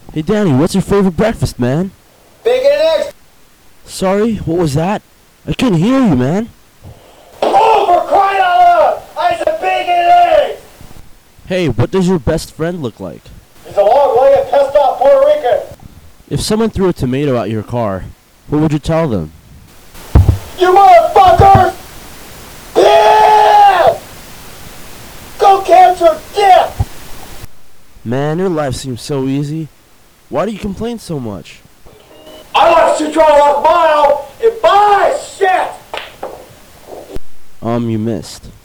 Hey Danny, what's your favorite breakfast, man? Bacon and eggs. Sorry, what was that? I couldn't hear you, man. Oh, for crying out loud! I said bacon and eggs! Hey, what does your best friend look like? He's a long-legged, pissed-off Puerto Rican. If someone threw a tomato at your car, what would you tell them? You motherfuckers! Yeah! Go catch your dick! Man, your life seems so easy. Why do you complain so much? I want to try off mile and buy shit! You missed.